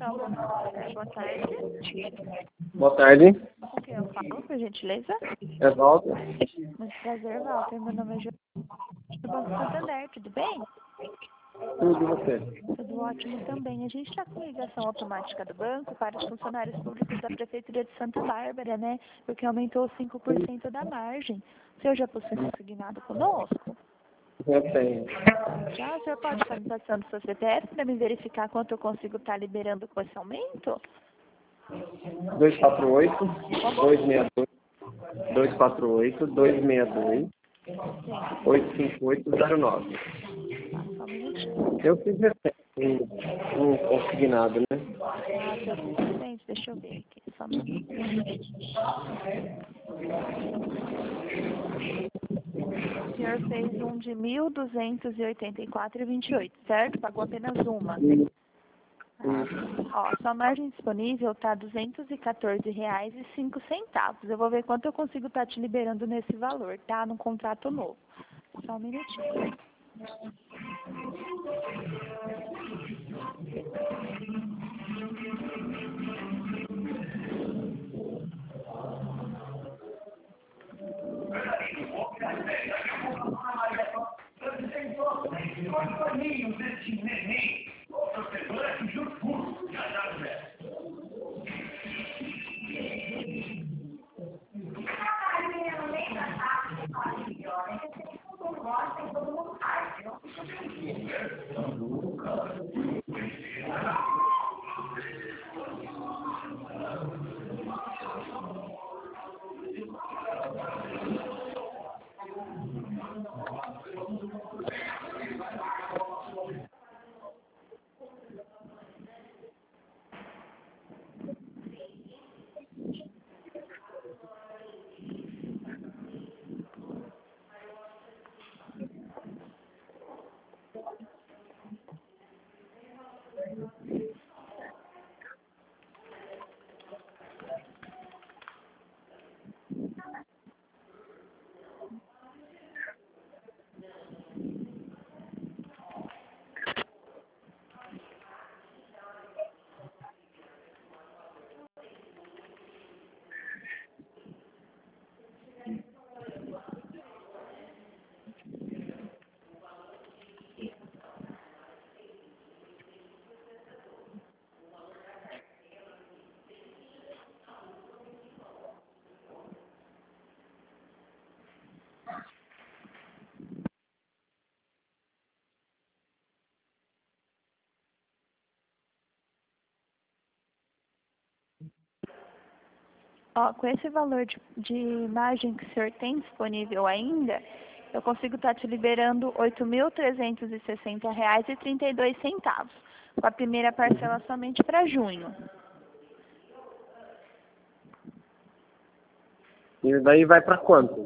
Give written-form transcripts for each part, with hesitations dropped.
Só boa tarde. Boa tarde. Com quem eu falo, por gentileza? É Walter. Muito prazer, Walter. Meu nome é João do Banco Santander, tudo bem? Tudo e você? Tudo ótimo também. A gente está com ligação automática do banco para os funcionários públicos da Prefeitura de Santa Bárbara, né? Porque aumentou 5% da margem. O senhor já possui consignado conosco? Já tenho. Já? O senhor pode estar me passando o seu CPF para me verificar quanto eu consigo estar liberando com esse aumento? 248 262 248 262 85809. Tá, só um minutinho. Eu fiz recente um consignado, né? Ah, seu recente, deixa eu ver aqui, só um minuto. O senhor fez um de 1.284,28, certo? Pagou apenas uma. Ó, sua margem disponível está R$ 214,05. Eu vou ver quanto eu consigo estar te liberando nesse valor, tá? Num contrato novo. Só um minutinho. Ó, com esse valor de margem que o senhor tem disponível ainda, eu consigo estar te liberando R$ 8.360,32, com a primeira parcela somente para junho. E daí vai para quanto?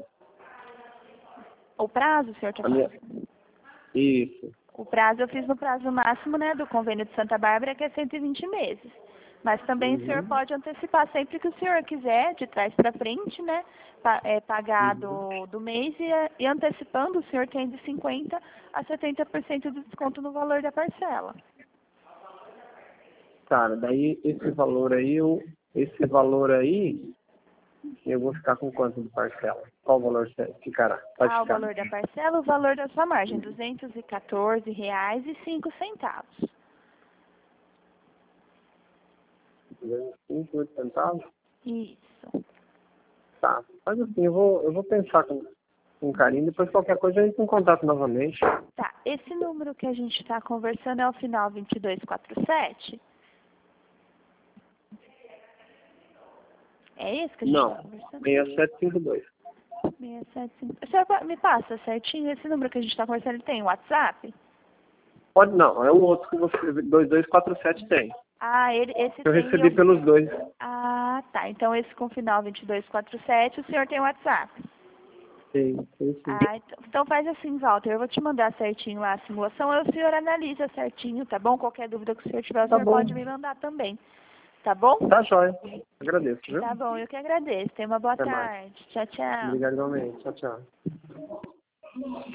O prazo, o senhor está falando? Isso. O prazo eu fiz no prazo máximo, né, do convênio de Santa Bárbara, que é 120 meses. Mas também o senhor pode antecipar sempre que o senhor quiser, de trás para frente, né, pagar do mês e antecipando, o senhor tem de 50% a 70% de desconto no valor da parcela. Cara, daí esse valor aí, eu vou ficar com quanto de parcela? Qual o valor ficará? Pode O ficar. valor da parcela, o valor da sua margem, R$ 214,05. 28 centavos? Isso. Tá. Mas assim, eu vou pensar com carinho, depois qualquer coisa a gente tem em contato novamente. Tá. Esse número que a gente está conversando é o final 2247? É esse que a gente está conversando? 6752. 675. O senhor me passa certinho? Esse número que a gente está conversando, ele tem WhatsApp? Pode não, é o outro que você, 2247 tem. Esse Eu tem. recebi pelos dois. Tá. Então esse com final 2247, o senhor tem WhatsApp? Sim. Então faz assim, Walter, eu vou te mandar certinho lá a simulação, aí o senhor analisa certinho, tá bom? Qualquer dúvida que o senhor tiver, o senhor pode me mandar também. Tá bom? Tá jóia. Agradeço, viu? Tá bom, eu que agradeço. Tenha uma boa tarde. Tchau, tchau. Obrigado igualmente. Tchau, tchau.